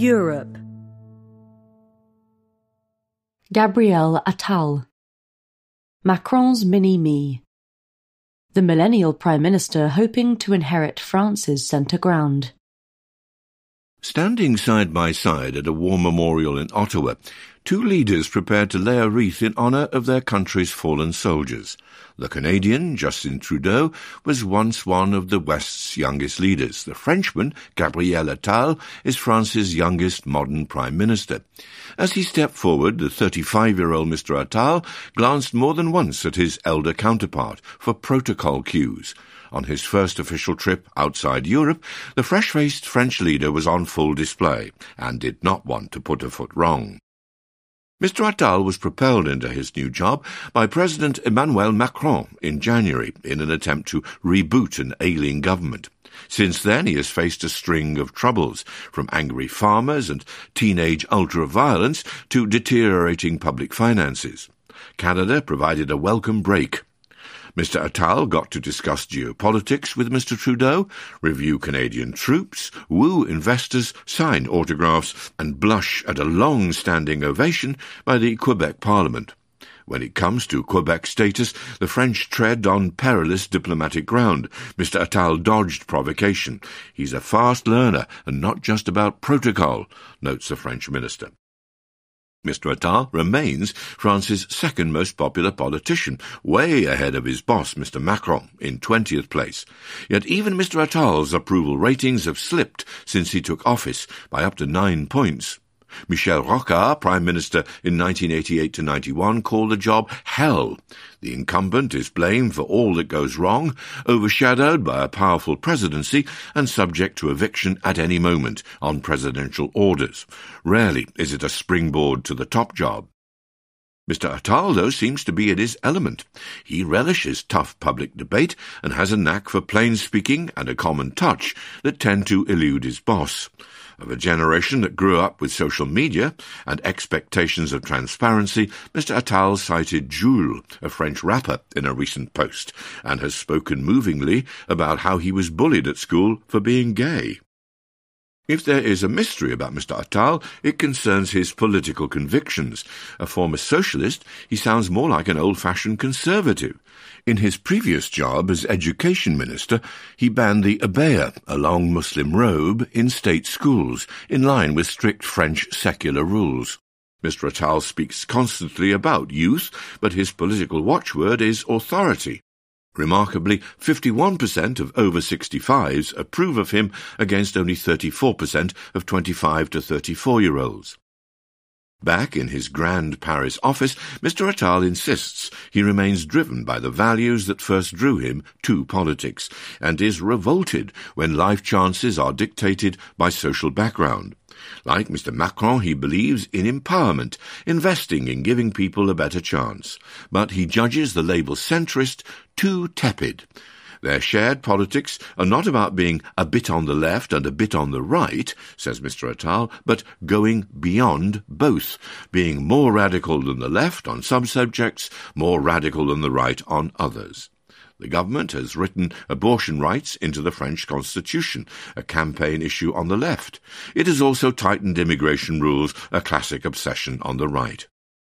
Europe. Gabriel Attal. Macron's mini-me. The millennial Prime Minister hoping to inherit France's centre ground. Standing side by side at a war memorial in Ottawa, two leaders prepared to lay a wreath in honour of their country's fallen soldiers. The Canadian, Justin Trudeau, was once one of the West's youngest leaders. The Frenchman, Gabriel Attal, is France's youngest modern Prime Minister. As he stepped forward, the 35-year-old Mr. Attal glanced more than once at his elder counterpart for protocol cues. On his first official trip outside Europe, the fresh-faced French leader was on full display and did not want to put a foot wrong. Mr. Attal was propelled into his new job by President Emmanuel Macron in January in an attempt to reboot an ailing government. Since then, he has faced a string of troubles, from angry farmers and teenage ultra-violence to deteriorating public finances. Canada provided a welcome break. Mr. Attal got to discuss geopolitics with Mr. Trudeau, review Canadian troops, woo investors, sign autographs, and blush at a long-standing ovation by the Quebec Parliament. When it comes to Quebec status, the French tread on perilous diplomatic ground. Mr. Attal dodged provocation. He's a fast learner and not just about protocol, notes the French minister. Mr. Attal remains France's second most popular politician, way ahead of his boss, Mr. Macron, in 20th place. Yet even Mr. Attal's approval ratings have slipped since he took office by up to 9 points. Michel Rocard, Prime Minister in 1988-91, called the job hell. The incumbent is blamed for all that goes wrong, overshadowed by a powerful presidency and subject to eviction at any moment on presidential orders. Rarely is it a springboard to the top job. Mr. Attal, though, seems to be in his element. He relishes tough public debate and has a knack for plain speaking and a common touch that tend to elude his boss. Of a generation that grew up with social media and expectations of transparency, Mr. Attal cited Jules, a French rapper, in a recent post, and has spoken movingly about how he was bullied at school for being gay. If there is a mystery about Mr. Attal, it concerns his political convictions. A former socialist, he sounds more like an old-fashioned conservative. In his previous job as education minister, he banned the abaya, a long Muslim robe, in state schools, in line with strict French secular rules. Mr. Attal speaks constantly about youth, but his political watchword is authority. Remarkably, 51% of over 65s approve of him against only 34% of 25 to 34-year-olds. Back in his grand Paris office, Mr. Attal insists he remains driven by the values that first drew him to politics, and is revolted when life chances are dictated by social background. Like Mr. Macron, he believes in empowerment, investing in giving people a better chance. But he judges the label centrist too tepid. Their shared politics are not about being a bit on the left and a bit on the right, says Mr. Attal, but going beyond both, being more radical than the left on some subjects, more radical than the right on others. The government has written abortion rights into the French constitution, a campaign issue on the left. It has also tightened immigration rules, a classic obsession on the right.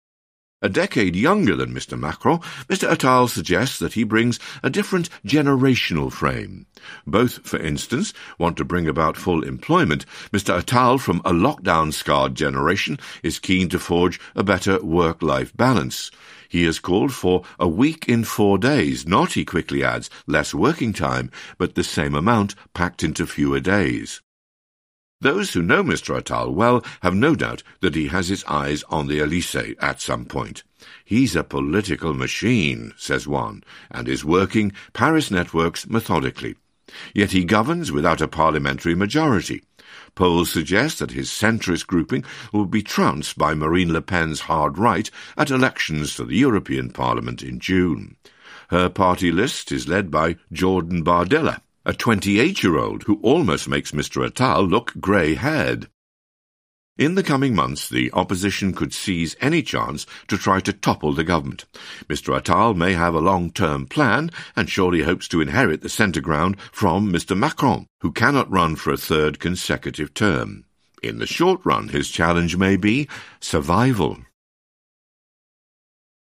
A decade younger than Mr. Macron, Mr. Attal suggests that he brings a different generational frame. Both, for instance, want to bring about full employment. Mr. Attal, from a lockdown-scarred generation, is keen to forge a better work-life balance. He has called for a week in 4 days, not, he quickly adds, less working time, but the same amount packed into fewer days. Those who know Mr. Attal well have no doubt that he has his eyes on the Élysée at some point. He's a political machine, says one, and is working Paris networks methodically. Yet he governs without a parliamentary majority. Polls suggest that his centrist grouping will be trounced by Marine Le Pen's hard right at elections to the European Parliament in June. Her party list is led by Jordan Bardella, a 28-year-old who almost makes Mr. Attal look grey-haired. In the coming months, the opposition could seize any chance to try to topple the government. Mr. Attal may have a long-term plan and surely hopes to inherit the centre ground from Mr. Macron, who cannot run for a third consecutive term. In the short run, his challenge may be survival.